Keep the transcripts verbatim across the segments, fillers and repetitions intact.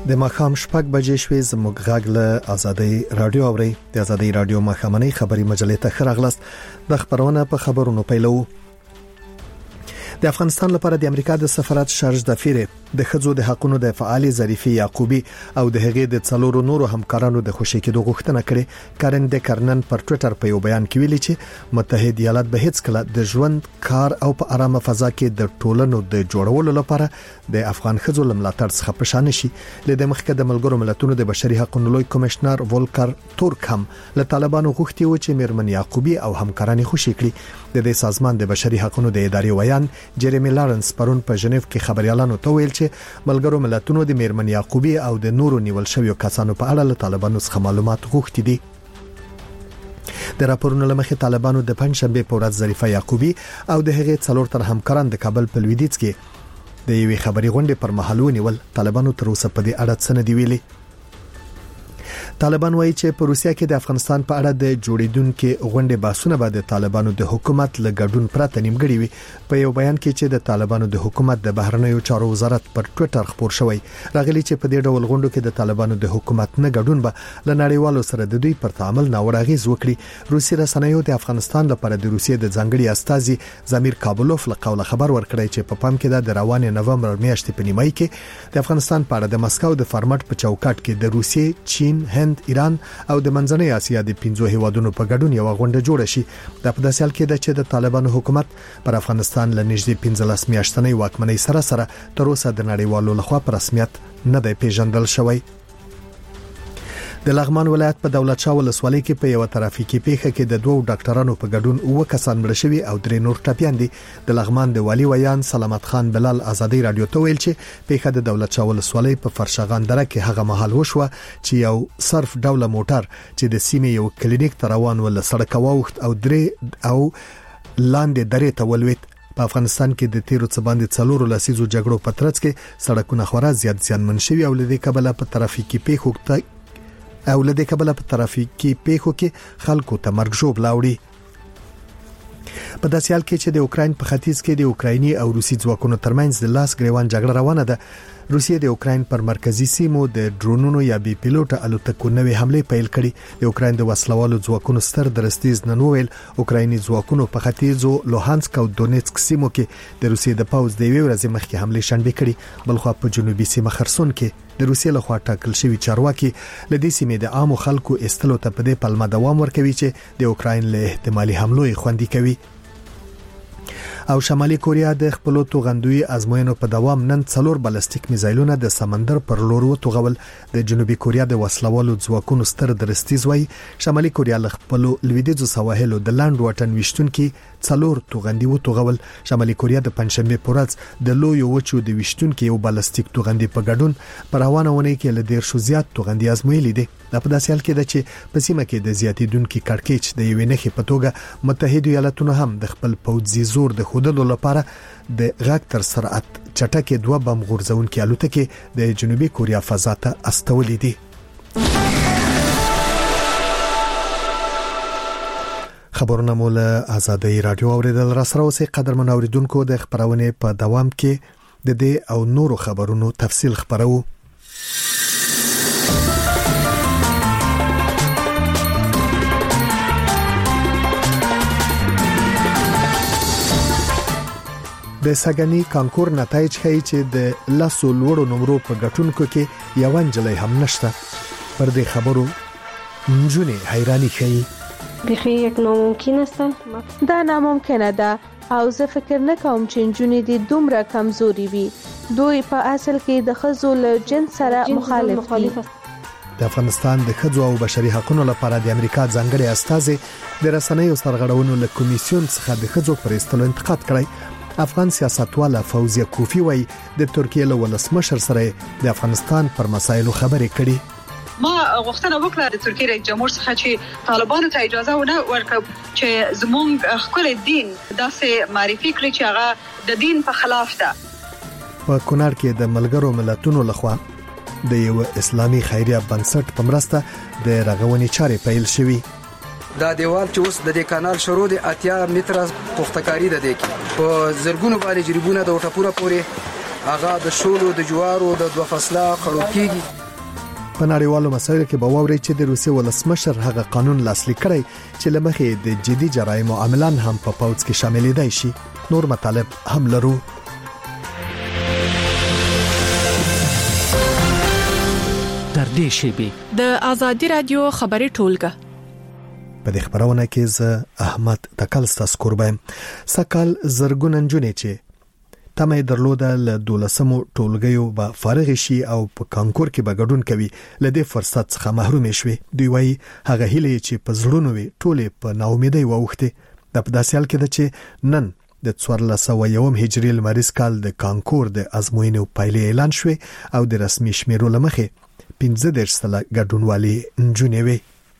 د ماښام شپږ بجې شوې زموږ غږ له آزادۍ رادیو اوري د آزادۍ رادیو ماښامنۍ خبري مجلې ته خراغلست د خبرونه په خبرونو پیلو. د افغانستان لپاره د امریکا د سفارت شارج دفیر د خځو د حقوقو د فعال ظریفي یعقوبی او د هغې د څلورو نورو همکارانو د خوشی کېدو غوښتنه کړې. کارن د کرنن پر ټوئیټر په یو بیان کې ویلي چې متحد ایالات به هیڅ کله د ژوند کار او په آرامه فضا کې د ټولنو د جوړولو لپاره د افغان خځو لملاتړ څخه پښانه شي. له مخکې د ملګرو ملتونو د بشري حقوقو لوی کمشنر ولکر تورک هم له طالبانو غوښتي و چې میرمن یعقوبی او همکاران خوشی کړي. د دې سازمان د بشري حقوقو د ادارې ویان جيرمي لارنس پرون په ژنیف کې خبريالانو ته ویل چې ملګرو ملتونو د میرمن یعقوبی او د نورو نیول شویو کسانو په اړه له طالبانو څخه معلومات غوښتي دي. د راپورونو لمخې طالبانو د پنځشنبه په ورځ ظریفه یعقوبی او د هغې څلور تر همکاران د کابل په لویدیځ کې د یوې خبري غونډې پر مهال ونیول. طالبانو تر اوسه په دې اړه څه نه دی ویلي. طالبان وایي چې په روسیا کې د افغانستان په اړه د جوړیدونکو غونډې بحثونه به د طالبانو د حکومت له ګډون پرته نیمګړي وي. په یو بیان کې چې د طالبانو د حکومت د بهرنیو چارو وزارت پر ټوئیټر خبر شوی راغلی چې په دې ډول غونډو کې د طالبانو د حکومت نه ګډون به له نړیوالو سره د دوی پر تعامل ناوړه اغیز وکړي. روسي رسنیو د افغانستان لپاره د روسیې د ځانګړي استازي زمیر کابلوف له قوله خبر ورکړی چې په پام کې د روانې نومبر میاشتې په نیمای کې د افغانستان په اړه د مسکو د فارمټ په چوکاټ کې د روسیې، چین، هند، ایران او د منځنۍ اسیا د پنځو هیوادونو په ګډون یو غونډه جوړه شي. د په داسې حال کې د چې د طالبانو حکومت پر افغانستان له نږدې پنځلس میاشتنۍ واکمنۍ سره سره تر اوسه د نړیوالو لخوا په رسمیت نه دی پیژندل شوی. د لغمان ولایت په دولت شاه ولسوالۍ کې په یو ترافیکي پیښه کې د دوو ډاکټرانو په ګډون اوه کسان مړ شوي او درې نور ټپيان دي. د لغمان د والی ویان سلامت خان بلال آزادۍ رادیو ته ویل چې پیښه د دولت شاه ولسوالۍ په فرشغان دره کې هغه مهال وشوه چې یو صرف ډوله موټر چې د سیمې یو کلینیک ته روان ول سړک واوښت او درې او لاندې درې ته ولوېد. په افغانستان کې د تیرو څه باندې څلورو لسیزو جګړو په ترڅ کې سړکونه خورا زیات زیانمن شوي او لدې کبله په ترافیکي پیښو ته او لدې کبله په ترافیکي پیښو کې خلکو ته مرګ ژوب لاوړي. په داسې حال کې چې د اوکراین په ختیځ کې د اوکرایني او روسي ځواکونو ترمنځ د لاس ګریوان جګړه روانه ده. روسیه د اوکراین پر مرکزی سیمو د ډرونونو یا بي پیلوټ الوتکو نوې حمله پیل کړې. د اوکراین د وسلوالو ځواکونو ستر درستیز نن ویل اوکرایني ځواکونو په ختیځو لوهانسک او دونیتسک سیمو کې د روسیې د پوځ د یوې ورځې مخکې حمله شنبه کړې. بلخو په جنوبي سیمه خرسون کې د روسیې لخوا ټاکل شوی چارواکي لدې سیمې د عامو خلکو استلو ته په دې پلمه دوام ورکوي چې د اوکراین له احتمالي حملو خوندي کوي. او شمالي کوریا د خپل توغندوی ازموینو په دوام نن څلور بالستیک میزایلونه د سمندر پر لور وتوغول. د جنوبي کوریا د وسلوالو ځواکونو ستر درستیز وای شمالي کوریا له خپل لویدیځو سواحلو د لاند واټن وشتونکو څلور توغندي وتوغول. شمالي کوریا د پنځشنبه په ورځ د لوی وچو د وشتونکو یو بالستیک توغندي په ګډون پر روانه ونه کې له ډیر شو زیات توغندي ازمویلې دي. د په داسې حال کې د چې په سیمه کې د زیاتیدونکو کړکېچ د یوې نخې په توګه متحده ایالاتونو هم د خپل پوځي زور د خودلو لپاره د غاک تر سرعت چټکه دوه بم غورځونکو الوتکې د جنوبي کوریا فضا ته استولې دي. خبرونه مول آزادۍ رادیو اوریدل را سره اوسې قدر منوریدونکو د خبرونه په دوام کې د دې او نورو خبرونو تفصیل خبرو. د سګنی کانکور نتایج ښیي چې د لاسو لوړو نمرو په ګټونکو کې یو انجلۍ هم نشته. پر دې خبرو نجونې حیرانی ښیي. بخي یک ناممکن است. دا ناممکنه ده او زه فکر نه کوم چې نجونې د دومره کمزوري وي. دوی په اصل کې د ښځو له جنس سره مخالف دي. د افغانستان د ښځو او بشري حقوقو لپاره د امریکا ځانګړي استازي د رسنیو سرغړونو له کمیسیون څخه د ښځو پر استلو انتقاد کړی. افغان سیاستواله فوزیه کوفی وای د ترکیه له ولسمشر سره د افغانستان پر مسایلو خبرې کړي. ما غوښتنه وکړه د ترکیه رئیس جمهور څخه چې طالبانو ته اجازه ونه ورکړي چې زموږ خپل دین داسې معرفي کړي چې هغه د دین په خلاف ده. په کونړ کې د ملګرو ملتونو لخوا د یو اسلامي خیریه بنسټ په مرسته د رغونې چارې پیل شوې. دا دیوال چې اوس د دې کانال شروع دی اتیا متره پختکاری ده. د کې په زرګونو باندې جریبونه د وټپوره پورې هغه د شولو د جوارو د دوه فصله خړو کېږي. په نړیوالو مسایلو کې به واوري چې د روسي ولسمشر هغه قانون لاسلیک کړی چې لمخې د جدي جرایمو عاملان هم په پوځ کې شامل دي شي. نور مطالب هم لرو. در دې شیبې د ازادي رادیو خبري ټولګه په دې خبرونه کې زه احمد تکل ستاسو قربان. سکال زرګون انجونې چې تمه درلوده له دولسمو ټولګیو به فارغ شي او په کانکور کې به ګډون کوي، لدې فرصت څخه محروم شوي. دوی وايي هغه هیله چې په زړونو وي ټوله په ناامیدۍ ووخته. د پداسیال کې د چې نن د څوارلس سوه یوم هجري لمریز کال د کانکور د ازموینې پایلې اعلان شوې او د رسمي شمیرو لمخې پنځه دېرش سلنه ګډونوالي نجونې وي.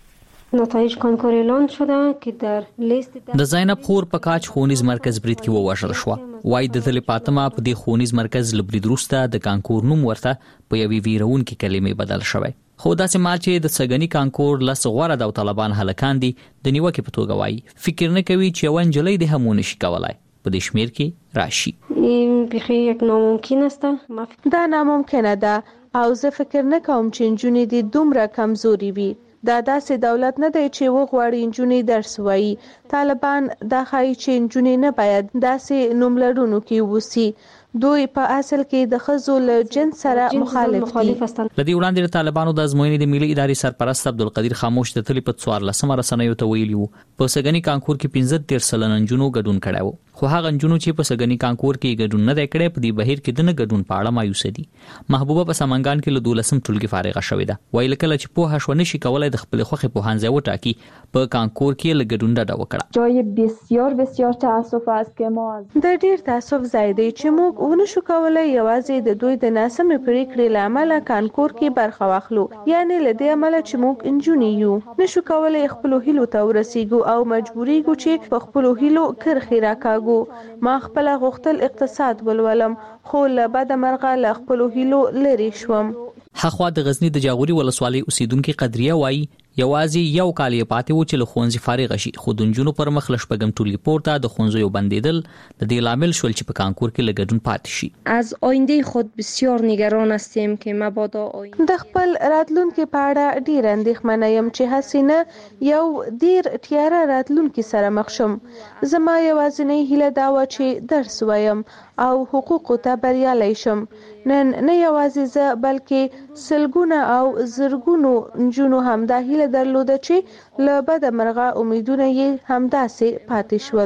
نتایج کانکور اعلان شده که در لیست د زینب خور په کاج خونیز مرکز برید کې ووژل شو. وای د تل پاتما په دې خونیز مرکز لبرید روسته د کانکور نوم ورته په یوې ویرون کې کلمې بدل شوی. خو داسې مال چې د سګنی کانکور لس غوړه د طالبان هلکان دي د نیوکه په توګه وای فکر نه کوي چې ونجلې د همونه شي کولای په دې شمیر کې راشي. این بخیر یک ناممکن است. دا ناممکنه ده او زه فکر نه کوم چې نجونې دي دومره کمزوري وي. دا داسې دولت نه دی چې وغواړي نجونې درس وایي. طالبان دا ښایي چې نجونې نه باید داسې نوملرونو کې ووسي. دوی په اصل کې د ښځو له جنس سره مخالف دي. لدی وړاندې د طالبانو د ازموینې د ملي ادارې سرپرست عبدالقدیر خاموش د تلی په څوارلسمه رسنیو ته ویلي وو په سګنی کانکور کې پنځه دېرش سلنه نجونو ګډون کړی و. خو هغه نجونو چې په سګنی کانکور کې ګډون نه کړي په دې بهیر کې د نه ګډون په اړه مایوس دي. محبوبه په سمنګان کې له دولسم ټولګي فارغه شوې ده. ویل کله چې په هښ ونشي کولای د خپل خوخي په هانځه وټاکي په کانکور کې له ګډون ډډه وکړه. جای بسیار بسیار تاسف است که ما د ډیر تاسف زیاده چې موږ ونشو کولای یوازې د دوی د ناسمې پریکړې لامل کانکور کې برخه واخلو. یعنی له دې عمله چې موږ انجونی یو نشو کولای خپل هیلو ته ورسیږو او مجبوریږو چې په خپل هیلو کرخي راکاږو. ما خپل غوښتل اقتصاد ولولم خو له بد مرغه له خپل هیلو لری شوم. حخوا د غزنی د جاغوري ولسوالۍ اوسیدونکو قدریه وایي یوازې یو کال یې پاتې و چې له ښوونځي فارغ شي. خو د نجونو پر مخ له شپږم ټولګي پورته د ښوونځیو بندېدل د دې لامل شول چې په کانکور کې له ګډون پاتې شي. از آینده خود بسیار نگران هستیم که مبادا آینده د خپل راتلونکي په اړه ډیر اندېښمنه یم چې حسینه یو ډیر تیاره راتلونکي سره مخ شم. زما یوازینۍ هیله دا و چې درس وایم او حقوقو ته بریالی شم. نن نه یوازې زه بلکې سلګونه او زرګونو نجونو هم دا هیله درلوده چې له بده مرغه امیدونه یې همداسې پاتې شول.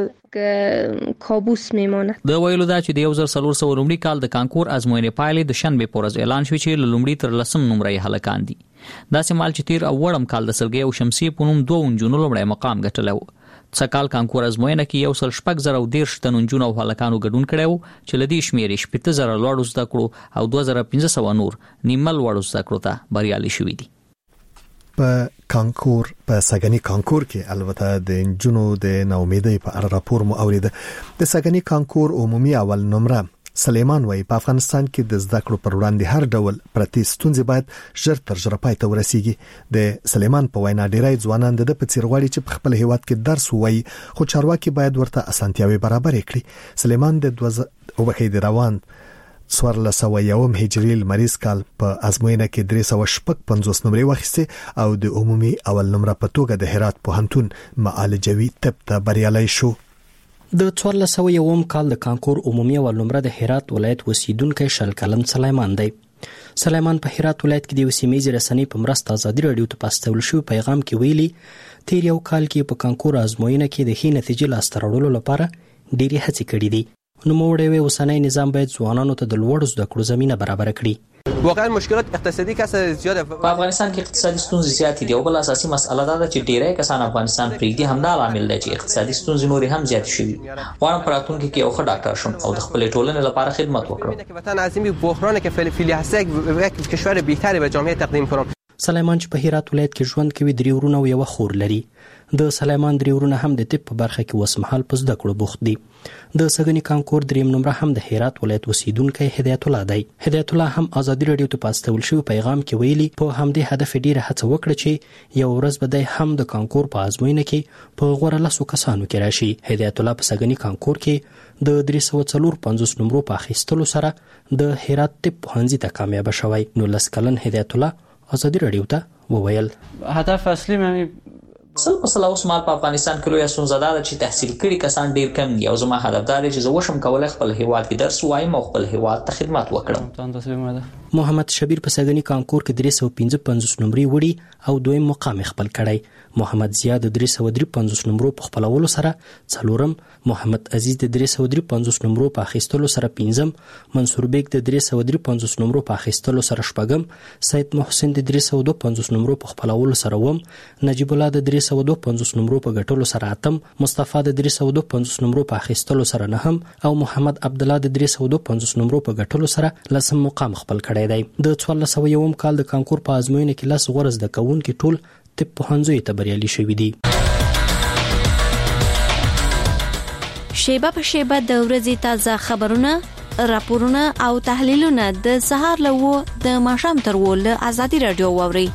کابوس میمانه. د ویلو دا چې د یو زر څلور سوه لومړي کال د کانکور ازموینې پایلې د شنبې په ورځ اعلان شوې چې له لومړي تر لسم نمرې هلکان دي. داسې مال چې تیر او وړم کال د سلګۍ او شمسي په نوم دوه نجونو لومړی مقام ګټلی و. څکال کانکور ازموینه کې یو سل شپږ زره او دېرش تنو نجونو او هلکانو ګډون کړی و چې له دې شمېرې شپېته زره لوړو زده کړو او دوه زره پنځه سوه نور نیمه لوړو زده کړو ته بریالي شوي دي. په کانکور په سګنی کانکور کې البته د نجونو د ناامیدۍ په اړه راپور مو اوریده. د سګنی کانکور عمومي اول نمره سلیمان وای په افغانستان کې د زده کړو پر وړاندې هر ډول پرتی ستونزې باید ژر تر ژره پای ته ورسیږي. د سلیمان په وینا ډیری ځوانان د په څیر غواړي چې په خپل هیواد کې درس ووایي خو چارواکي باید ورته اسانتیاوي برابر کړي. سلیمان د دوه روان څوارلس سوه یوم هجري لمریز کال په ازموینه کې درې سوه شپږ پنځوس نمرې واخیستې او د عمومي اول نمره په توګه د هرات پوهنتون معالجوي طب ته بریالی شو. د څوارلس سوه یوم کال د کانکور عمومي اول نمره د هرات ولایت اوسیدونکی شل کلن سلیمان دی. سلیمان په هرات ولایت کې د یو سیمه‌یزې رسنۍ په مرسته ازادي راډیو ته په استول شوي پیغام کې ویلي تیر یو کال کې په کانکور ازموینه کې د ښې نتیجې لاسته راوړلو لپاره ډېرې هڅې کړې دي. نوموړی وایي اوسنی نظام باید ځوانانو ته د لوړو زده کړو زمینه برابره کړي. واقعا مشکلات اقتصادي کسه زیاده په افغانستان کې اقتصادي ستونزې زیاتې دي او بل اساسي مسله دا ده چې ډیری کسان افغانستان پرېږدي. همدا عامل دی چې اقتصادي ستونزې نورې هم زیاتې شوي. غواړم په راتلونکي کې یو ښه ډاکټر شم او د خپلې ټولنې لپاره خدمت وکړم. وطن عظیم بحرانی که فعلی هست یک کشور بهتری به جامعه تقدیم کنم. سلیمان چې په هرات ولایت کې ژوند کوي درې ورونه او یو خور لري. د سلیمان درې ورونه هم د طب په برخه کې وسمحال په زده کړو بوخت دي. د سګنی کانکور دریم نمبر هم د هرات ولایت اوسیدونکی هدایت الله دی. هدایت الله هم ازادي رادیو ته پاستول شو پیغام کې ویلي په همدې هدف ډیره هڅه وکړه چې یو ورځ به د هم د کانکور په ازموینه کې په غوړه لاسو کسانو کې راشي. هدایت الله په سګنی کانکور کې د درې سوه څلور پنځوس نمبرو په اخیستلو سره د هرات طب پوهنځي ته کامیاب شوی. نو لس کلن هدایت الله ازادي رادیو ته وویل هدف اصلي مې سل په سل اوس مال په افغانستان کې لوی ستونزه ده چې تحصیل کړي کسان ډیر کم دي او زما هدف دا دی چې زه وشم کولای خپل هیواد کې درس وایم او خپل هیواد ته خدمت وکړم. محمد شبیر په سګنی کانکور کې درې سوه پنځه پنځوس نمبرې وړي او دویم مقام خپل کړی. محمد زیاد د درې سوه درې پنځوس نمبرو په خپلولو سره څلورم، محمد عزیز د درې سوه درې پنځوس نمبرو په اخیستلو سره پنځم، منصور بیگ د درې سوه درې پنځوس نمبرو په اخیستلو سره شپږم، سید محسن د درې سوه دوه پنځوس نمبرو په خپلولو سره اووم، نجیب الله د درې سوه دوه پنځوس نمبرو په ګټلو سره اتم، مصطفی د درې سوه دوه پنځوس نمبرو په اخیستلو سره نهم او محمد عبد الله د درې سوه دوه پنځوس نمبرو په ګټلو سره لسم مقام خپل کړی دی. د څوارلس سوه یوم کال د کانکور په ازموینه کې لس غوره زده کوونکي ټول طب پوهنځیو ته بریالي شوي دي. شیبه په شیبه د ورځې تازه خبرونه، راپورونه او تحلیلونه د سهار له وو د ماښام تر وو له ازادي رادیو واورئ.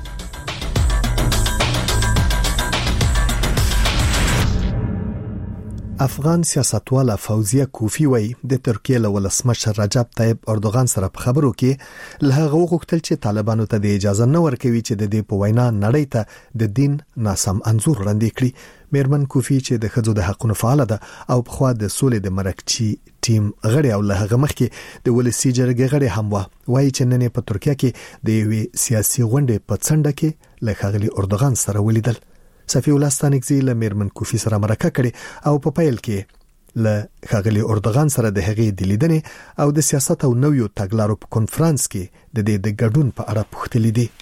افغان سیاستواله فوزیه کوفی وای د ترکیه له ولسمشر رجب طیب اردوغان سره په خبرو کې له هغه وغوښتل چې طالبانو ته د اجازه نه ورکوي چې د دې په وینا نړۍ ته د دین ناسم انځور وړاندې کړي. میرمن کوفی چې د ښځو د حقوقو فعال ده او په خوا د سولې د مرکچی ټیم غړي او له هغه مخکې د ولسی جرګې غړي هم و وایي چې نن په ترکیه کې د یوې سیاسي غونډې په څنډه کې له ښاغلي اردوغان سره ولیدل. صفی الله ستانکزی له میرمن کوفی سره مرکه کړي او په پیل کې له ښاغلي اردوغان سره د هغې د لیدنې او د سیاست او نویو تګلارو په کنفرانس کې د دې د ګډون په اړه پوښتنې دي.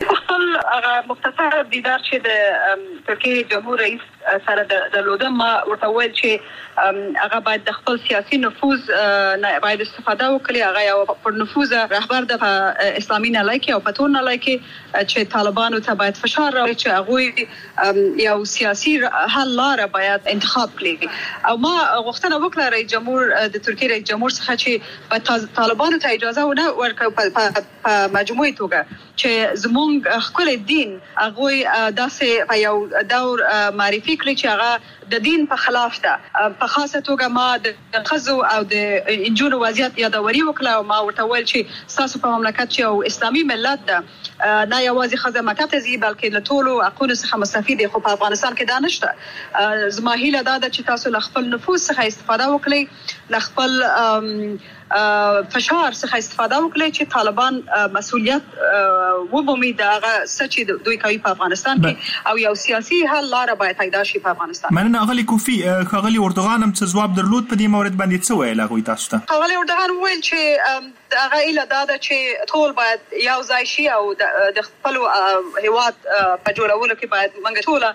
هغه مختصر دیدار چې د ترکیه جمهور رئیس سره د لودم ما ورته ویل چې هغه باید د خپل سیاسي نفوذ باید استفاده وکړي. هغه یو پر نفوذ رهبر د اسلامي نړۍ کې او په ټول نړۍ کې چې طالبانو ته باید فشار راوړي چې هغه یو سیاسي حل لاره باید انتخاب کړي. او ما غوښتنه وکړه رئیس جمهور د ترکیه رئیس جمهور څخه چې طالبانو ته اجازه ونه ورکړي په مجموعي توګه چې زموږ خپل دین هغه داسې په یو دور معرفي کړی چې هغه د دین په خلاف ده. په خاصه توګه ما د خزو او د انجونو وضعیت یادوري وکړه او ما ورته ویل چې تاسو په مملکت چې او اسلامي ملت ده نه یوازې خزه مکتب ته ځي بلکې له ټولو حقوقو څخه مستفید خو په افغانستان کې دا نشته. زما هیله ده چې تاسو له خپل نفوذ څخه استفاده وکړئ، له خپل فشار څخه استفاده وکړي چې طالبان مسؤلیت وبومي دغه سچې دوی کوي په افغانستان کې او یو سیاسي حل لاره باید پیدا شي په افغانستان. مننه اغلی کوفی. خغلی اردوغان هم څه ځواب درلود په دې مورد باندې څه ویل هغه تاسو ته؟ خغلی اردوغان ویل چې هغه ایله دا ده چې ټول باید یو ځای شي او د خپل هیواد په جوړولو کې باید موږ ټول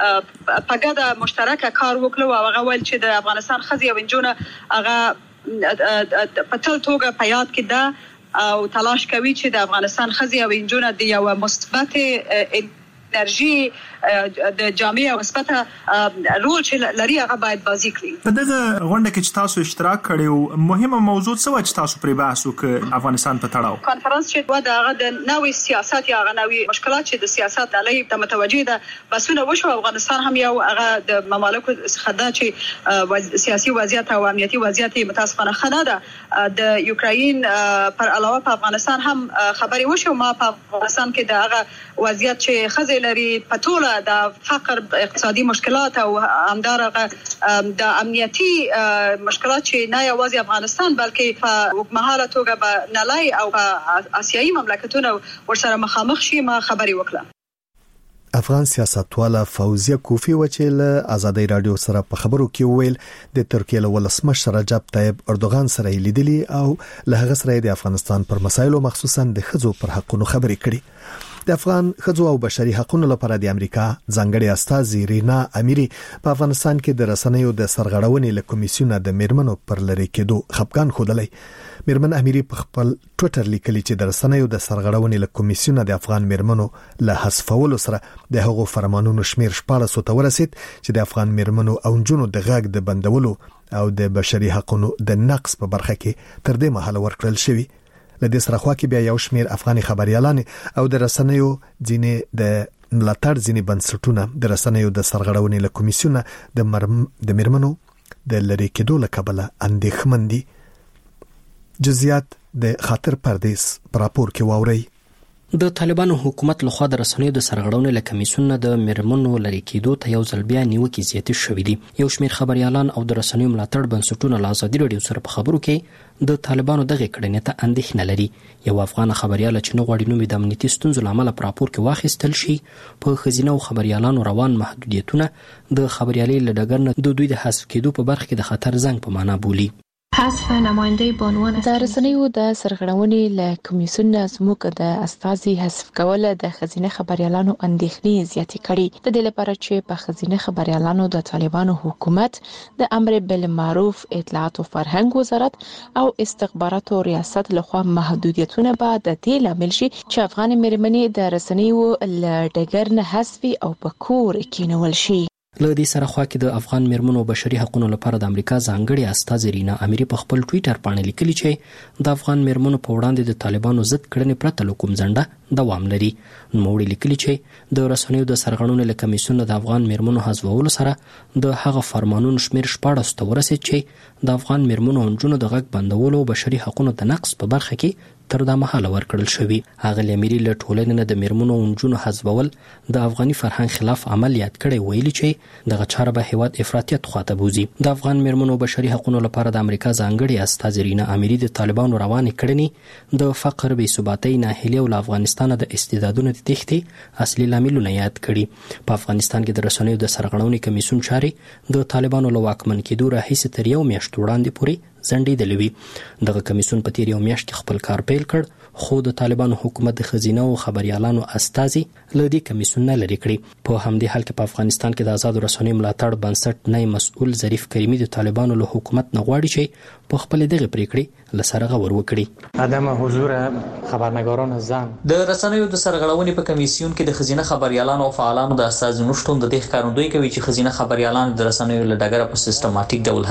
په ګډه مشترکه کار وکړو. او هغه ویل چې د افغانستان ښځې او نجونې هغه په ټول توګه په یاد کې ده او تلاش کوي چې د افغانستان ښځې او نجونې د یو مثبت انرژي د جامعه او مثبت رول چې لري هغه باید بازی کړي. په دغه غونډه کې چې تاسو اشتراک کړو مهمه موضوع څه و چې تاسو پرې بحث وکړ افغانستان په تړاو؟ کانفرنس چې و د هغه د نوې سیاست یا هغه نوې مشکلات چې د سیاست علیه ته متوجه ده بسونه وشو. افغانستان هم یو هغه د ممالکو څخه ده چې سیاسي وضعیت او امنیتي وضعیت متاسفانه ښه ده. د یوکراین پر علاوه په افغانستان هم خبري وشو. ما په افغانستان کې د هغه وضعیت چې خزه لري په ټول د فقر اقتصادي مشکلات او همدارغه د امنیتي مشکلات چې نه یوازې افغانستان بلکې په وګمهاله توګه به نړۍ او په آسیایي مملکتونو ورسره مخامخ شي. ما خبري وکړه. افغان سیاستواله فوزیه کوفی و چې له ازادي رادیو سره په خبرو کې ویل د ترکیه له ولسمشر رجب طیب اردوغان سره لیدلی او له هغه سره د افغانستان پر مسایلو مخصوصا د ښځو پر حقوقو خبرې کړي. د افغان ښځو او بشري حقوقو لپاره د امریکا ځانګړي استازي رینا اميري په افغانستان کې د رسنیو د سرغړونې له کمیسیونه د میرمنو پر لری کېدو خپګان خوده. میرمن اميري په خپل ټوئیټر لیکلي چې د رسنیو د سرغړونې له کمیسیونه د افغان میرمنو له حذفولو سره د هغو فرمانونو شمیر شپاړس ته ورسید چې د افغان میرمنو او جنونو د غاګ د بندولو او د بشري حقوقو د نقص په برخه کې تر دې مهاله ورکړل شوی. لدې سره خوا کې بیا یو شمیر افغاني خبريالان او د رسنیو ځینې د ملاتړ ځینې بنسټونه د رسنیو د سرغړونې له کمیسیونه د مرم د میرمنو د لری کېدو له کبله اندېښمن دي. جزئیات د خاطر پردیس پر راپور کې واوري. د طالبانو حکومت لخوا د رسنیو د سرغړونې له کمیسیون د میرمنو لری کېدو ته یو ځل بیا نیوکې زیاتې شوې دي. یو شمیر خبريالان او د رسنیو ملاتړ بنسټونه له ازادي راډیو سره په خبرو کې د طالبانو دغه کړنې ته اندېښنه لري. یو افغان خبريال چې نو غواړي نو د امنیتي ستونزو لامل په راپور کې واخیستل شي په خزینه او خبريالانو روان محدودیتونه د خبريالۍ له ډګر نه د دوی د حذف کېدو په برخه کې د خطر زنګ په معنا بولي. حذف نماینده بانوان د رسنیو د سرغړونې له کمیسیون زموږ د استازي حذف کول د خزینه خبريالانو اندېښنې زیاتې کړي. د دې لپاره چې په خزینه خبريالانو د طالبانو حکومت د امر بالمعروف اطلاعات او فرهنګ وزارت او استخباراتو ریاست لخوا محدودیتونه به د دې لامل شي چې افغان میرمنې د رسنیو له ډګر نه حذف او په کور کېنول شي. له دې سره خوا کې د افغان میرمنو بشري حقوقو لپاره د امریکا ځانګړي استازي رینا اميري په خپل ټوئیټر باندې لیکلي چې د افغان میرمنو په وړاندې د طالبانو ضد کړنې پرته له کوم ځنډه دوام لري. نوموړي لیکلي چې د رسنیو د سرغړونې له کمیسیون د افغان میرمنو حذفولو سره د هغه فرمانونو شمیر شپاړس ته ورسید چې د افغان میرمنو او جنونو د غږ بندولو او بشري حقوقو د نقص په برخه کې تر دا مهاله ورکړل شوی. هغه اميري له ټولنې نه د میرمنو او جنونو حذفول د افغاني فرهنګ خلاف عمل یاد کړي، ویلي چې دغه چاره به هیواد افراطیت خواته بوزي. د افغان میرمنو بشري حقوقو لپاره د امریکا ځانګړي استازي رینا اميري د طالبانو روانې کړنې د فقر، بې ثباتۍ، ناهیلي او افغانستان د استعدادونو د تښتې اصلي لاملونه یاد کړي. په افغانستان کې د رسنیو د سرغړونې کمیسیون چارې د طالبانو له واکمن کېدو راهیسې تر یو میاشت وړاندې پورې ځنډېدلې وي. دغه کمیسیون په تیر یو میاشت کې خپل کار پیل کړ، خو د طالبانو حکومت د خزینه او خبريالانو استازي له دې کمیسیون نه لري کړی. په همدې حال کې په افغانستان کې د آزاد رسنیو ملاتړ بنسټ نه مسؤل ظریف کریمي د طالبانو له حکومت نه غواړي چې په خپل دغه پریکړې لسره غور وکړي. عدم حضور خبرنگاران زن د رسنیو د سرغړونې په کمیسیون کې د خزینه خبريالانو او فعالانو د استازو نشټون د دې ښکارندوی کوي چې خزینه خبريالان د رسنیو له ډګره په سیستماتیک ډول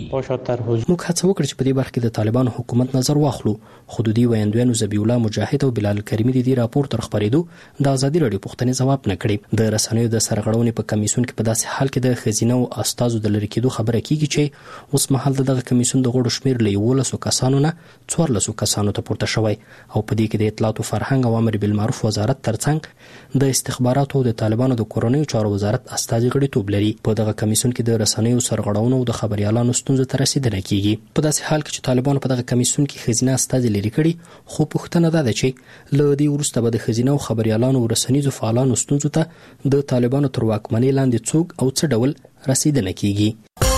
حذفي. موږ هڅه وکړه چې په دې برخه کې د طالبانو حکومت نظر واخلو، خو د دې ویاندویانو ذبیح الله مجاهد او بلال کریمي د دې راپور تر خبرېدو د ازادي راډیو پوښتنې ځواب نه کړي. د رسنیو د سرغړونې په کمیسیون کې په داسې حال کې د خزینه او استازو د لری کېدو خبره کیږي چې اوس مهال دغه کمیسیون د غړو شمیر له یولسو کسانو نه څوارلسو کسانو ته پورته شوی او په دې کې د اطلاعات او فرهنګ او امر بالمعروف وزارت ترڅنګ د استخباراتو او د طالبانو د کورنیو چارو وزارت استازي غړیتوب لري. په دغه کمیسیون کې د رسنیو سرغړونو او د خبريالانو ستونزو ته رسیدنه کیږي. په داسې حال کې چې طالبانو په دغه کمیسیون کې خزینه استازي لري کړي، خو پوښتنه ده چې له دې وروسته به د خزینه او خبريالانو او رسنیزو فعالانو ستونزو ته د طالبانو تر واکمنۍ لاندې څوک او څه ډول رسیدنه کیږي.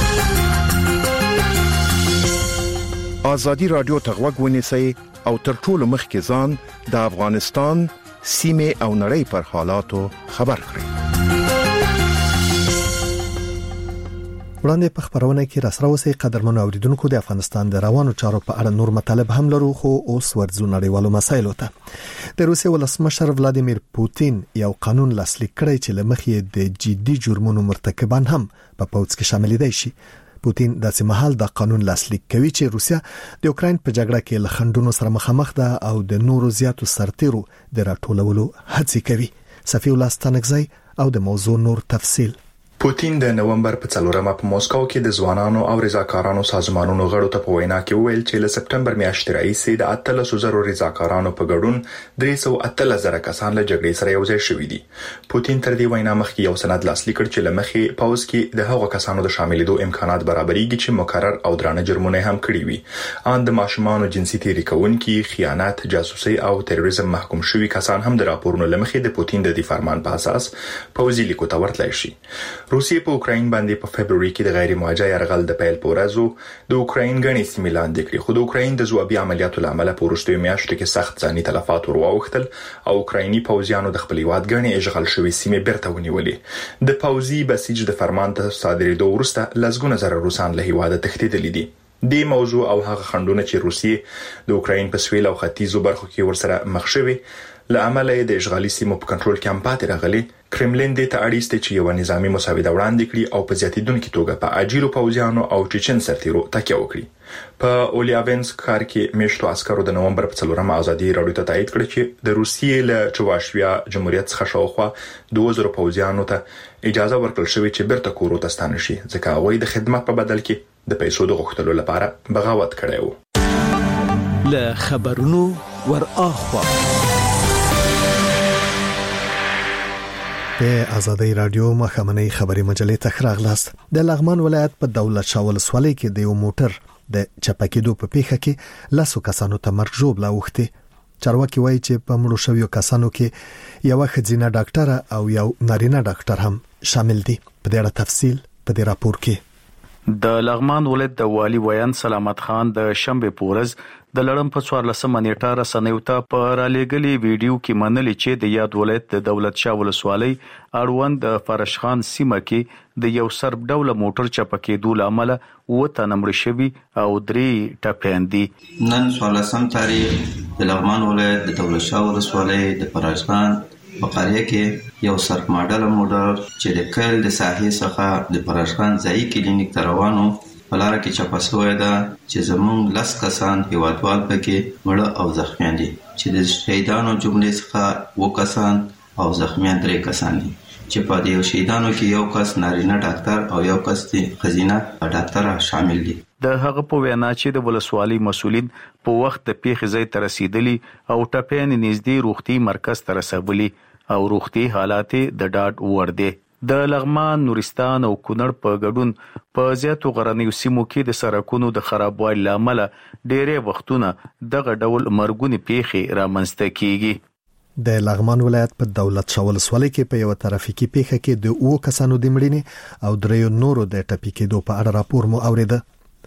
ازادي راډیو ته غوږ ونیسئ او تر ټولو مخکې ځان د افغانستان سیمه او نړۍ پر حالاتو خبر کړئ. وړاندې په خبرونه کې راسره اوسئ قدرمنو اوریدونکو. د افغانستان د روانو چارو په اړه نور مطالب هم لرو، خو اوس ورځو نړیوالو مسایلو ته. د روسیې ولسمشر ولادیمیر پوتین یو قانون لاسلیک کړی چې لمخې د جدي جرمونو مرتکبان هم په پوځ کې شامل دي شي. پوتین د سیمهال د قانون لاسلیک کوي چې روسیا د اوکراین په جګړه کې له خنډونو سره مخامخ ده او د نورو زیاتو سرتیرو د راټولولو هڅې کوي. صفی الله ستانکزی او د موضوع نور تفصیل. پوتین د نومبر په څلورمه په موسکو کې د ځوانانو او رضاکارانو سازمانونو غړو ته په وینا کې وویل چې له سپټمبر میاشتې راهیسې د اتلس زره رضاکارانو په ګډون درې سوه اتلس زره کسان له جګړې سره یو ځای شوي دي. پوتین تر دې وینا مخکې یو سند لاسلیک کړ چې له مخې پوځ کې د هغو کسانو د شاملېدو امکانات برابرېږي چې مکرر او درانه جرمونه هم کړي وي. ان د ماشومانو جنسي تېري کوونکي، خیانت، جاسوسي او تروریزم محکوم شوي کسان هم د راپورونو له مخې د پوتین د دې فرمان په اساس پوځي لیکو ته ورتلای شي. روسیې په اوکراین باندې په فبرवरी کې د غیر مواجه يرغل د پیل پورزو د اوکراین غني سیمې لاندې کړې، خو د اوکراین د ځوابي عملیاتو لامل په وروستیو میاشتو کې سخت ځاني تلفات ورواوښتل او اوکرایني پوځیانو د خپل هیواد غني اشغال شوې سیمې بیرته ونیولې. د پوځي بسیج د فرمان ته صادرېدو وروسته لسګونه زره روسان له هیواده تښتېدلي دي. د موضوع او هغه خندونه چې روسیې د اوکراین په سویل او ختیځو برخو کې ورسره مخ شوي له امله د اشغالي سیمو په کنټرول کې هم پاتې راغلي. کرملین د ته اړیسته چې یو نظامی مساوده وړاندې کړي او په زیاتیدونکو توګه په اجیرو پوځیانو او چچن سرتیرو تکیه وکړي. په اولیاوینسک ښار کې میشتو عسکرو د نومبر په څلورمه ازادي راډیو ته تایید کړ چې د روسیې له چواشویا جمهوریت څخه شاوخوا دوه زره پوځیانو ته اجازه ورکړل شوې چې بیرته کورو ته ستانه شي ځکه هغوی د خدمت په بدل کې د پیسو د غوښتلو لپاره بغاوت کړی و. له خبرونو ور اخوا په ازادي رادیو مخامنۍ خبري مجلې ته راغلاست. د لغمان ولایت په دولت شاه ولسوالۍ کې د یو موټر د چپکېدو په پیښه کې لاسو کسانو ته مرګ ژوبله اوښتې. چارواکي وایي چې په مړو شویو کسانو کې یو ښځینه ډاکټر او یو نارینه ډاکټر هم شامل دي. په دې اړه تفصیل په دې راپور کې. د لغمان ولایت د والی ویان سلامت خان د شنبه پورز د لړم په څوارلسمه نیټه رسنیو ته په رالېګلي ویډیو کې منلي چې د یاد ولایت د دولت شاه ولسوالۍ اړوند د فرشخان سیمه کې د یو سرب ډوله موټر چپکېدو لامل وته نمړ شوی او درې ټپيان دي. نن څوارلسم تاریخ د لغمان ولایت د دولت شاه ولسوالۍ د فرشخان په قريه کې یو سرب ماډل موټر چې د کل د ساحې څخه د فرشخان ځای کلینیک ته روانو په لار کې چپه شوې ده چې زموږ لس کسان هیوادوال پکې مړه او زخمیان دي چې د شهیدانو جملې څخه و کسان او زخمیان درې کسان دي چې په دې شهیدانو کې یو کس نارینه ډاکټر او یو کس ښځینه ډاکټر شامل دي. د هغه په وینا چې د ولسوالۍ مسولین په وخت د پیښې ځای ته رسیدلی او ټپيان نږدې روغتي مرکز ته رسولي او روغتي حالات د ډاډ وړ دي. د لغمان، نورستان او کونړ په ګډون په زیاتو غرنیو سیمو کې د سړکونو د خرابوالي لامل ډېرې وختونه دغه ډول مرګونی پیښې رامنځته کیږي. د لغمان ولایت په دولت شاه ولسوالۍ کې په یو ترافیکي پیښه کې د اوو کسانو د مړینې او دریو نورو د ټپي کېدو په اړه راپور مو اوریده.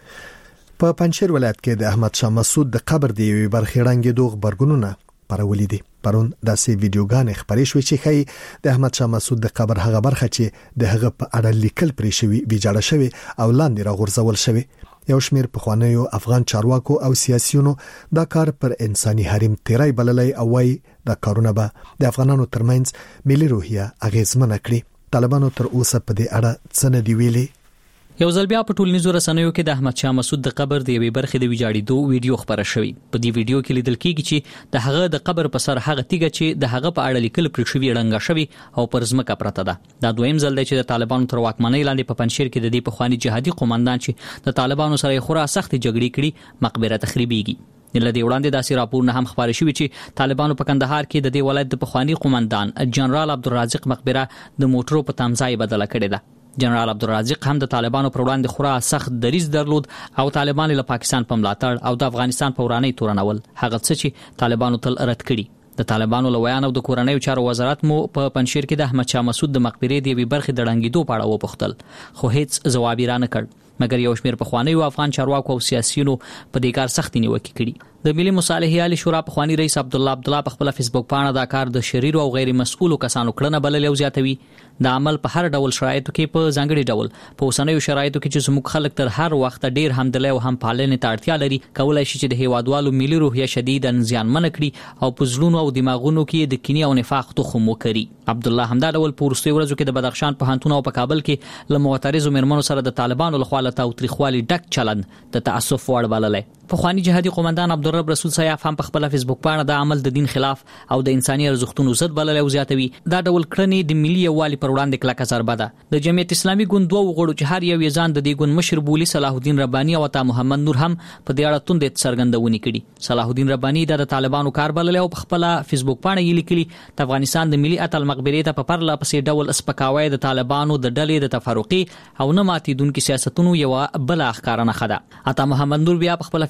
په پنځیر ولایت کې د احمد شاه مسعود د قبر دی یوې برخې ړنګېدو خبرګونونه پرولې دي. پرون داسې ویډیوګانې خبرې شوې چې ښایي د احمد شاه مسعود د قبر هغه برخه چې د هغه په اړه لیکل پرې شوی ویجاړه شوی او لاندې راغورځول شوی. یو شمېر پخوانیو افغان چارواکو او سیاسيونو دا کار پر انساني حریم تیرای بللی او وايي دا کارونه به د افغانانو ترمنځ ملي روحیه اغیزمنه کړي. طالبانو تر اوسه په دې اړه څه نه دی ویلي. یو ځل بیا په ټولنیزو رسنیو کې د احمد شاه مسعود د قبر د یوې برخې د ویجاړېدو ویډیو خبره شوې. په دې ویډیو کې لیدل کېږي چې د هغه د قبر په سر هغه تیګه چې د هغه په اړه لیکل پرې شوی ړنګه شوی او پر ځمکه پرته ده. دا دویم ځل دی چې د طالبانو تر واکمنۍ لاندې په پنځیر کې د دې پخوانی جهادي قومندان چې د طالبانو سره خورا سخت جګړې کړي مقبره تخریبيږي. لدې وړاندې داسې راپورونه هم خبرې شوې چې طالبانو په کندهار کې د دې ولایت د پخوانی قومندان جنرال عبدالرازق مقبره د موټرو په تمځای بدله کړې ده. جنرال عبدالرازق هم د طالبانو پر وړاندې خورا سخت دریځ درلود او طالبان له پاکستان په ملاتړ او د افغانستان په ورانۍ تورنول هغه څه چې طالبانو تل رد کړي. د طالبانو لویان او د کورنۍ چارو وزارت مو په پنځیر کې د احمد شاه مسعود د مقبره دی وی برخه د ړنګېدو په اړه وپوښتل خو هیڅ ځواب یې را نه کړ مګر یو شمېر پخوانیو افغان چارواکو او سیاسيونو په دې کار سخت نیوکه کړي. د ملي مصالحې عالی شورا پخوانی رئیس عبد الله عبد الله په خپل فیسبوک باندې دا کار د شریر او غیر مسؤلو کسانو کړنه بلل او زیاتوي. د عمل په هر ډول شرایطو کې په ځانګړي ډول په اوسنیو شرایطو کې چې زموږ خلک تر هر وخت ډیر همدلي او هم پالنې ته اړتیا لري کولای شي چې د هیوادوالو ملي روحیه شدید انزیانمن کړي او په زلونو او دماغونو کې د کینې او نفاق تخم وکړي. عبد الله همدا ډول په وروستیو ورځو کې د بدخشان په هانتون او په کابل کې له معترضو مرمنو سره د طالبانو لخوا له تاوتریخوالي ډک چلند د تاسف وړ بللی. پخوانی جهادي قومندان عبدالرب رسول سیاف هم په خپل فیسبوک باندې د عمل د دین خلاف او د انساني ارزښتونو ضد بلل او زیاتوي. دا ډول کړنې د ملي یووالي پر وړاندې کلکه ضربه ده. د جمعیت اسلامي ګوند دوه وګړو چې هر یو یې ځان د دې ګوند مشر بولی صلاح الدین رباني او عطا محمد نور هم په دې اړه توند څرګندونې کړي. صلاح الدین رباني د طالبانو کار بلل او په خپل فیسبوک باندې یې لیکلي د افغانستان د ملي اتل مقبره ته په پرله پسې ډول اسپکاوي د طالبانو د ډلې د تفرقي او نه ماتیدونکو سیاستونو یو بل اخکارنه خده. عطا محمد نور بیا په خپل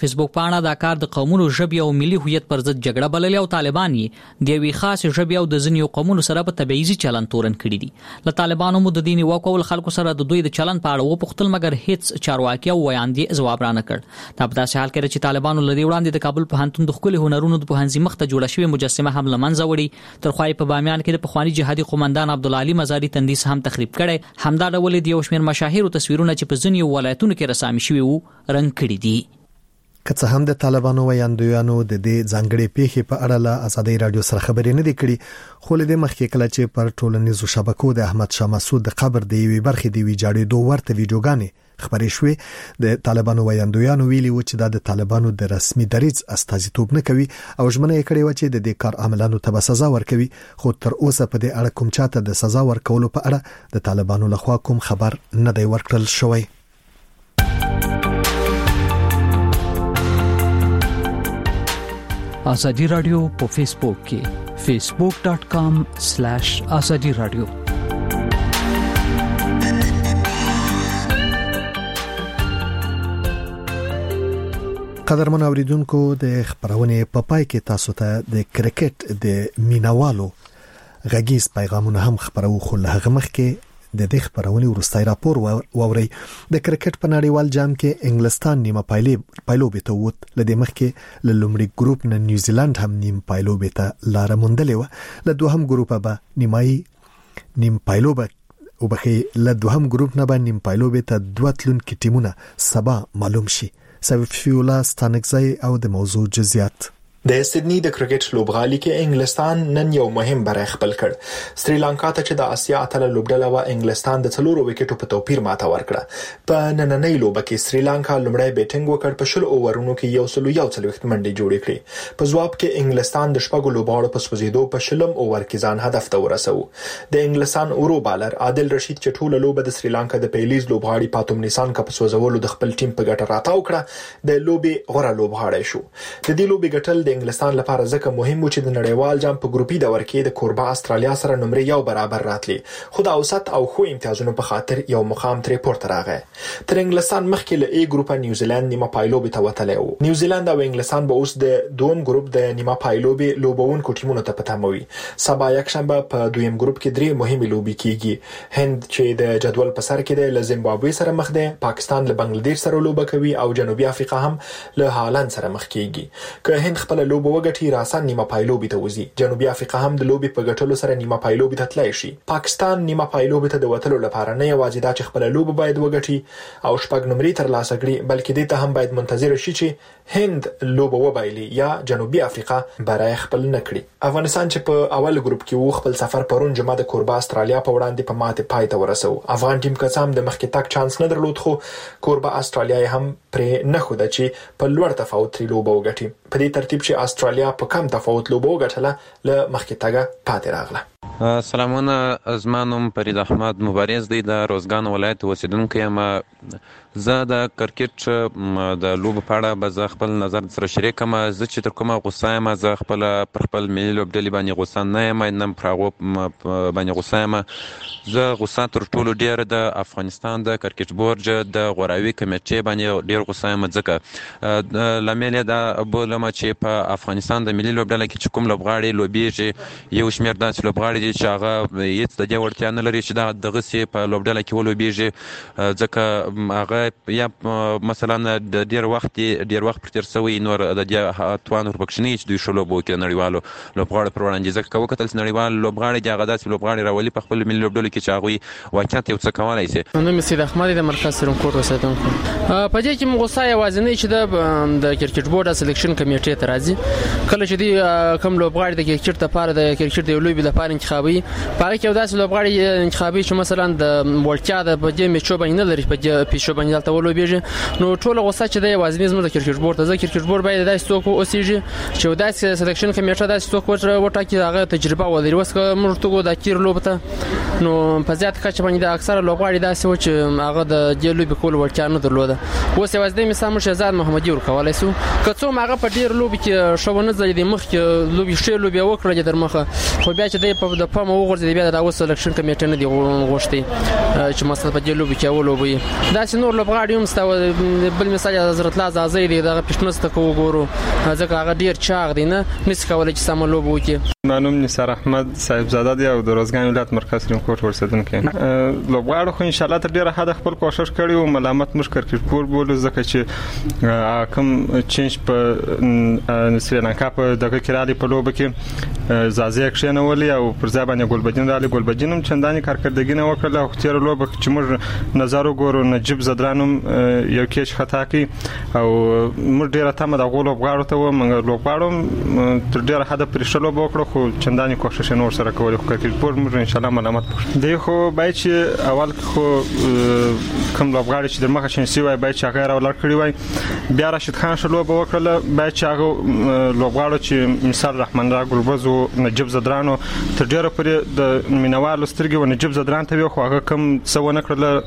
فیسبوک پاڼه دا کار د قومونو ژبې او ملي هویت پر ضد جګړه بللې او طالبان یې د یوې خاصې ژبې او د ځینو قومونو سره په تبعیضي چلن تورن کړي دي. له طالبانو مو د دې نیوکو ول خلکو سره د دوی د چلن په اړه وپوښتل مګر هیڅ چارواکي او ویاندې ځواب رانه کړ. دا په داسې حال کې چې طالبانو لدی وړاندې د کابل پوهنتون د ښکلي هنرونو د پوهنځي مخ ته جوړه شوې مجسمه هم لمنځه وړي. تر خو په بامیان کې د پخوانی جهادي قومندان عبدالعلي مزاري تندیس هم تخریب کړي. همدا ډول د یو شمېر مشاهیر تصویرونه چې په ځینو ولایتونو کې رسامي شوي وو رنګ کړي دي. که څه هم د طالبانو ویاندویانو د دې ځانګړې پیښې په اړه له ازادي رادیو سره خبرې نه دي کړي، خو له دې مخکې کله چې پر ټولنیزو شبکو د احمد شاه مسعود د قبر د یوې برخې د ویجاړېدو ورته ویډیوګانې خبرې شوې، د طالبانو ویاندویانو ویلي و چې دا د طالبانو د رسمي دریځ استازیتوب نه کوي او ژمنه یې کړې و چې د دې کار عملانو ته سزا ورکوي، خو تر اوسه په دې اړه کوم چاته د سزا ورکولو په اړه د طالبانو لخوا کوم خبر نه دی ورکړل شوی. آزادی رادیو په فیسبوک کې فیسبوک ډاٹ کام سلیش آزادی رادیو. قدرمن اوریدونکو د خبرونه په پای کې تاسو ته د کرکټ د مینوالو غږیز پیغامونه هم خبرو، خو له هغه مخکې د دې خبرونه ورستای راپور ووري. د کرکټ په نړیوال جام کې انګلستان نیمه پایلوبې ته ووت، لدې مخکې له لومړي ګروپ نه نیوزیلند هم نیم پایلوبې ته لار موندلې و، له دوهم ګروپ به نیمایي نیم پایلوبه او بخي له دوهم ګروپ نه به نیم پایلوبې ته دوه تلونکي ټیمونه سبا معلوم شي. سوفیولا ستانکزای او د موضوع جزئیات. د سیدنی د کرکټ لوبغالي کې انګلستان نن یو مهم بری خپل کړ. سریلانکا ته چې د اسیا اتله لوبډله و انګلستان د څلورو وکټو په توپیر ماته ورکړه. په نننۍ لوبه کې سریلانکا لومړی بیټینګ وکړ، په شل اوورونو کې یو سل یو څلوېښت منډې جوړې کړې. په ځواب کې انګلستان د شپږو لوبغاړو په سوځېدو په شلم اوور کې ځان هدف ته ورساوه. د انګلستان اورو بالر عادل رشید چې ټوله لوبه د سریلانکا د پیلیز لوبغاړي پاتوم نیسان کا په سوځولو د خپل ټیم په ګټه راتاو کړه، د لوبې غوړه لوبغاړی شو. د دې لوبې ګټل د انګلستان لپاره ځکه مهم و چې د نړیوال جام په ګروپي دور کې د کوربه استرالیا سره نمرې یو برابر راتلی، خو د اوسط او خو امتیازونو په خاطر یو مقام ترې پورته راغی. تر انګلستان مخکې له ای ګروپ نیوزیلند نیمه پایلوبې ته وتلی و. نیوزیلند او انګلستان به اوس د دویم ګروپ د نیمه پایلوبې لوبونکو ټیمونو ته په تمه وي. سبا یکشنبه په دویم ګروپ کې درې مهمې لوبې کیږي. هند چې د جدول په سر کې دی له زیمبابوې سره مخ دی، پاکستان له بنگلاديش سره لوبه کوي او جنوبي افریقا هم له هالند سره مخ کیږي. که هند خپل لوبه وګټي راسن نیمه پایلوبې ته وځي، جنوبي افریقا هم د لوبې په ګټلو سره نیمه پایلوبې ته تللی شي. پاکستان نیمه پایلوبې ته د وتلو لپاره نه یوازې دا چې خپل لوبه باید وګټي او شپږ نمرې ترلاسه کړي، بلکې دې ته هم باید منتظر شي چې هند لوبه وبایلي یا جنوبي افریقا برای خپل نه کړي. افغانستان چې په اول ګروپ کې و خپل سفر پرون جمعه د کوربه استرالیا په وړاندې په ماته پای ته ورسو. افغان ټیم کسام د مخکې تک چانس نه درلود، خو کوربه استرالیا هم پرې نه خوده چې په لوړ تفاوت لري لوبه وګټي. په دې ترتیب چې استرالیا په کم تفاوت لوبه وګټله له مخکې تګه پاتې راغله. سلامونه، زما نوم فرید احمد مبارز دی، د روزګان ولایت اوسیدونکی یم. زه د کرکټ د لوبو په اړه به زه خپل نظر سره شریک کړم. زه چې تر کومه غوسه یم، زه خپل پر خپل ملي لوبډلې باندې غوسه نه یم، نه پر هغو باندې غوسه یم. زه غوسه تر ټولو ډېر د افغانستان د کرکټ بورډ د غوراوي کمیټې باندې ډېر غوسه یم، ځکه لامل یې دا بولم چې په افغانستان د ملي لوبډله کې چې کوم لوبغاړي لوبېږي، یو شمېر داسې لوبغاړي دي چې هغه هېڅ د دې وړتیا نه لري چې دا دغسې په لوبډله کې ولوبېږي، ځکه هغه یا مثلا د ډېر وخت ډېر وخت پر تېر شوی، نور د دې توان ورپکښې نه وي چې دوی ښه لوبه وکړي نړیوالو لوبغاړو پر وړاندې. ځکه که وکتل چې نړیوال لوبغاړي دي هغه داسې لوبغاړي راولي په خپل ملي لوبډلو کې چې هغوی واقعیت یو څه کولی شي. نوم یې سید احمد د مرکز سرمکوټ اوسېدونکی. په دې کې موږ غوسه یوازې نه چې د کرکټ بورډ سلیکشن کمیټې ته راځي، کله چې دوی کوم لوبغاړي د کرکټ لپاره د کرکټ د لوبې لپاره انتخابوي، په هغې کې یو داسې لوبغاړي انتخابوي چې مثلا د وړتیا د په دې میچو باندې نه لري، په دې پیچو باندې دلته ولوبېږي. نو ټوله غوسه چې دی یوازې زموږ د کرکټ بورډ ته. زه کرکټ بورډ باید داسې څوک اوسېږي چې یو داسې سلیکشن کمیټه داسې څوک وټاکي هغه تجربه ولري. اوس که موږ ورته وګورو د کیر لوبه ته، نو په زیات کچه باندې د اکثره لوبغاړي داسې و چې هغه د دې لوبې کولو وړتیا نه درلوده. اوس یوازې د مثال موږ شهزاد محمدي ورکولی سو، که څه هم هغه په ډېر لوبې کې ښه ونه ځلېدی، مخکې لوبې ښې لوبې وکړلې در مخه، خو بیا چې دی په د پام وګرځي بیا د اوس سلیکشن کمیټه نه دی غوښتي چې مثلا په دې لوبي کې ولوبي دا سينور لوبغاړي هم ستو بل مثال حضرت الله زازي دی د پښتنست کو وګورو ځکه هغه ډیر چاغ دی نه نس کولای چې سم لوب وکړي. نوم نثار احمد صاحبزاده دی او د روزګان ولایت مرکز سرین کوټ ورسېدونکی لوبغاړو خو ان شاء الله تر ډیره حد خپل کوشش کړی او ملامت مش کرکټ پور بولو ځکه چې کوم چینج په سریلانکا په دغه کړالي په لوب کې زازي کښینولې او پر ځای باندې ګلبدین رالي ګلبدین هم چنداني کارکړدګي نه وکړه او تیر لوب چې موږ نظر وګورو نجيب زدرانم یو کېچ خطا کی او موږ ډیره تمه د غولو لوبغاړو ته و موږ لوبغاړو تر ډیره حد پرېښه لوب وکړو خو چنداني کوشش نه ور سره کول خو کرکټ پور موږ ان شاء الله ملامت دی خو باید چې اول خو کوم لوبغاړي چې د مخه شنسي وای باید چې هغه راولر کړی وای بیا راشد خان شلو به وکړه باید چې هغه لوبغاړو چې مثال رحمان را ګلبز او نجيب زدرانو تر ډیره پرې د مینوالو سترګې و نجيب زدران ته خو هغه کم څه ونه کړل